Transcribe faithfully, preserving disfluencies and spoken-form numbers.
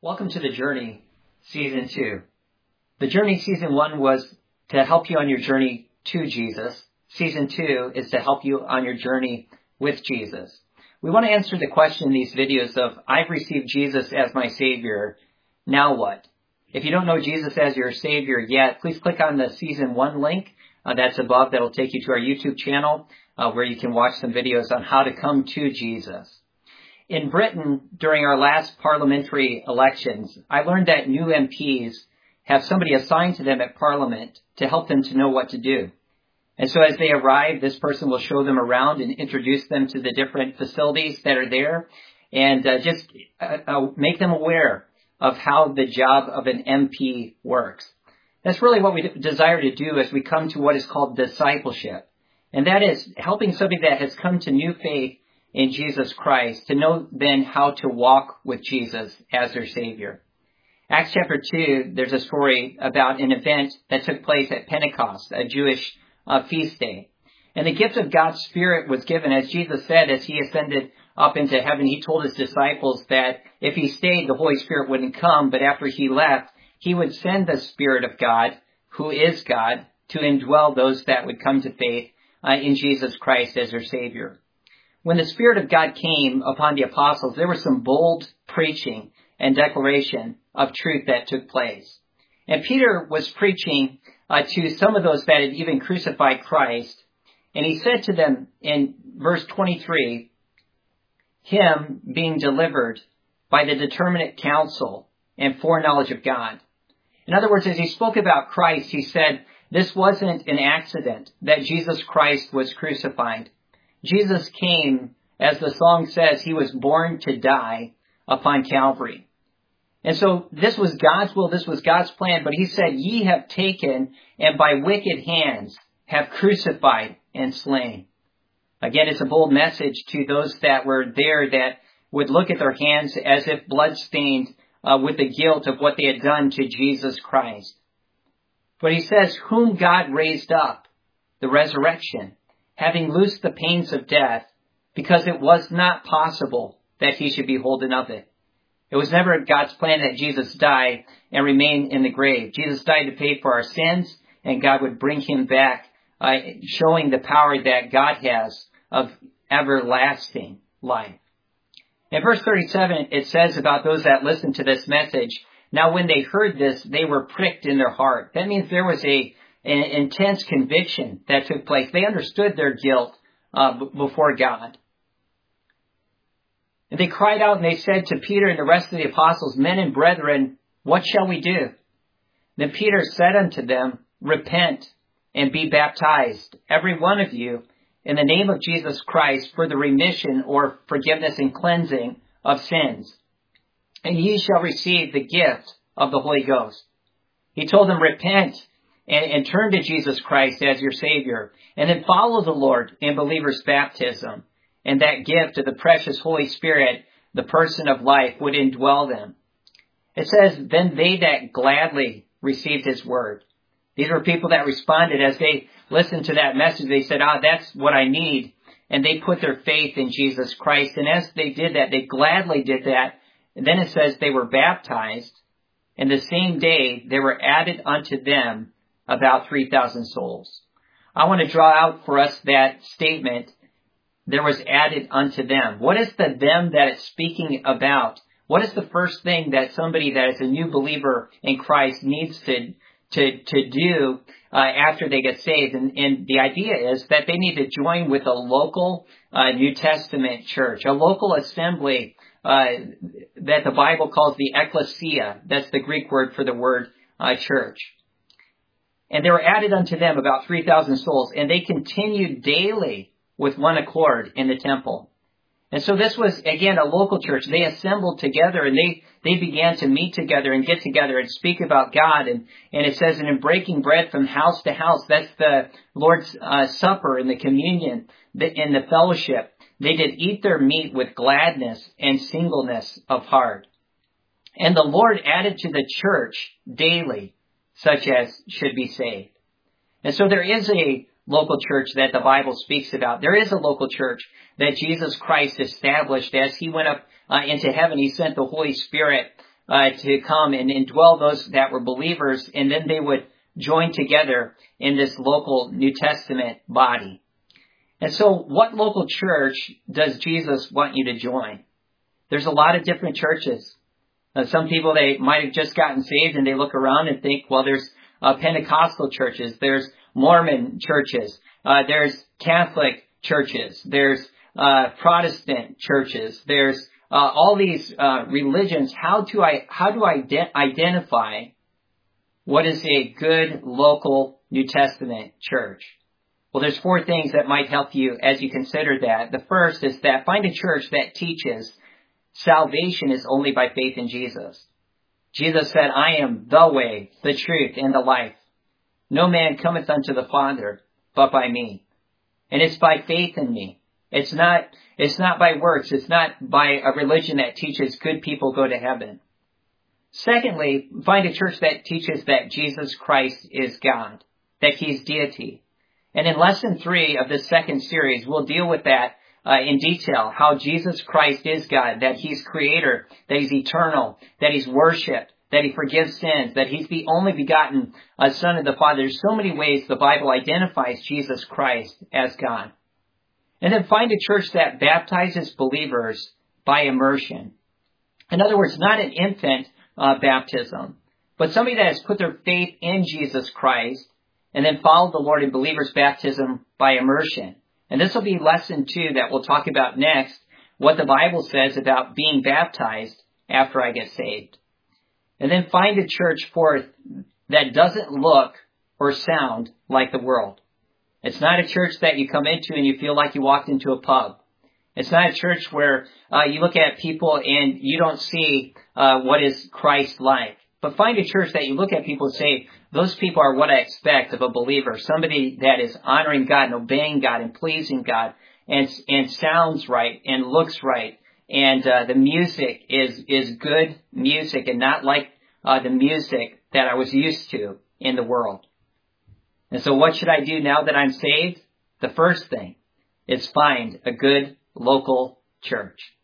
Welcome to The Journey, Season two. The Journey Season one was to help you on your journey to Jesus. Season two is to help you on your journey with Jesus. We want to answer the question in these videos of, I've received Jesus as my Savior, now what? If you don't know Jesus as your Savior yet, please click on the Season one link uh, that's above. That'll take you to our YouTube channel uh, where you can watch some videos on how to come to Jesus. In Britain, during our last parliamentary elections, I learned that new M Ps have somebody assigned to them at Parliament to help them to know what to do. And so as they arrive, this person will show them around and introduce them to the different facilities that are there and uh, just uh, uh, make them aware of how the job of an M P works. That's really what we desire to do as we come to what is called discipleship. And that is helping somebody that has come to new faith in Jesus Christ to know then how to walk with Jesus as their Savior. Acts chapter two, there's a story about an event that took place at Pentecost, a Jewish uh, feast day. And the gift of God's Spirit was given, as Jesus said, as he ascended up into heaven. He told his disciples that if he stayed, the Holy Spirit wouldn't come, but after he left, he would send the Spirit of God, who is God, to indwell those that would come to faith uh, in Jesus Christ as their Savior. When the Spirit of God came upon the apostles, there was some bold preaching and declaration of truth that took place. And Peter was preaching uh, to some of those that had even crucified Christ. And he said to them in verse twenty-three, him being delivered by the determinate counsel and foreknowledge of God. In other words, as he spoke about Christ, he said, this wasn't an accident that Jesus Christ was crucified. Jesus came, as the song says, he was born to die upon Calvary. And so this was God's will, this was God's plan, but he said, ye have taken and by wicked hands have crucified and slain. Again, it's a bold message to those that were there that would look at their hands as if blood-stained uh, with the guilt of what they had done to Jesus Christ. But he says, whom God raised up, the resurrection, having loosed the pains of death, because it was not possible that he should be holden of it. It was never God's plan that Jesus die and remain in the grave. Jesus died to pay for our sins, and God would bring him back, uh, showing the power that God has of everlasting life. In verse thirty-seven, it says about those that listened to this message, now when they heard this, they were pricked in their heart. That means there was a an intense conviction that took place. They understood their guilt uh, b- before God. And they cried out and they said to Peter and the rest of the apostles, men and brethren, what shall we do? Then Peter said unto them, repent and be baptized, every one of you, in the name of Jesus Christ for the remission or forgiveness and cleansing of sins. And ye shall receive the gift of the Holy Ghost. He told them, repent And, and turn to Jesus Christ as your Savior, and then follow the Lord in believer's baptism, and that gift of the precious Holy Spirit, the person of life, would indwell them. It says, then they that gladly received his word. These were people that responded as they listened to that message. They said, ah, that's what I need. And they put their faith in Jesus Christ. And as they did that, they gladly did that. And then it says they were baptized. And the same day there were added unto them about three thousand souls. I want to draw out for us that statement, there was added unto them. What is the them that it's speaking about? What is the first thing that somebody that is a new believer in Christ needs to to, to do uh, after they get saved? And, and the idea is that they need to join with a local uh, New Testament church, a local assembly uh, that the Bible calls the ecclesia. That's the Greek word for the word uh, church. And there were added unto them about three thousand souls, and they continued daily with one accord in the temple. And so this was, again, a local church. They assembled together, and they, they began to meet together and get together and speak about God. And, and it says, and in breaking bread from house to house, that's the Lord's uh, Supper and the communion and the fellowship. They did eat their meat with gladness and singleness of heart. And the Lord added to the church daily such as should be saved. And so there is a local church that the Bible speaks about. There is a local church that Jesus Christ established as he went up uh, into heaven. He sent the Holy Spirit uh, to come and indwell those that were believers, and then they would join together in this local New Testament body. And so what local church does Jesus want you to join? There's a lot of different churches. Uh, some people, they might have just gotten saved and they look around and think, well, there's uh, Pentecostal churches, there's Mormon churches, uh, there's Catholic churches, there's uh, Protestant churches, there's uh, all these uh, religions. How do I, how do I de- identify what is a good local New Testament church? Well, there's four things that might help you as you consider that. The first is that find a church that teaches salvation is only by faith in Jesus. Jesus said, I am the way, the truth, and the life. No man cometh unto the Father but by me. And it's by faith in me. It's not, it's not by works. It's not by a religion that teaches good people go to heaven. Secondly, find a church that teaches that Jesus Christ is God, that He's deity. And in lesson three of this second series, we'll deal with that uh, in detail, how Jesus Christ is God, that He's creator, that He's eternal, that He's worshipped, that He forgives sins, that He's the only begotten uh, Son of the Father. There's so many ways the Bible identifies Jesus Christ as God. And then find a church that baptizes believers by immersion. In other words, not an infant uh, baptism, but somebody that has put their faith in Jesus Christ and then followed the Lord in believers' baptism by immersion. And this will be lesson two that we'll talk about next, what the Bible says about being baptized after I get saved. And then find a church, fourth, that doesn't look or sound like the world. It's not a church that you come into and you feel like you walked into a pub. It's not a church where uh, you look at people and you don't see uh, what is Christ like. But find a church that you look at people and say, those people are what I expect of a believer, somebody that is honoring God and obeying God and pleasing God and and sounds right and looks right. And uh, the music is, is good music and not like uh, the music that I was used to in the world. And so what should I do now that I'm saved? The first thing is find a good local church.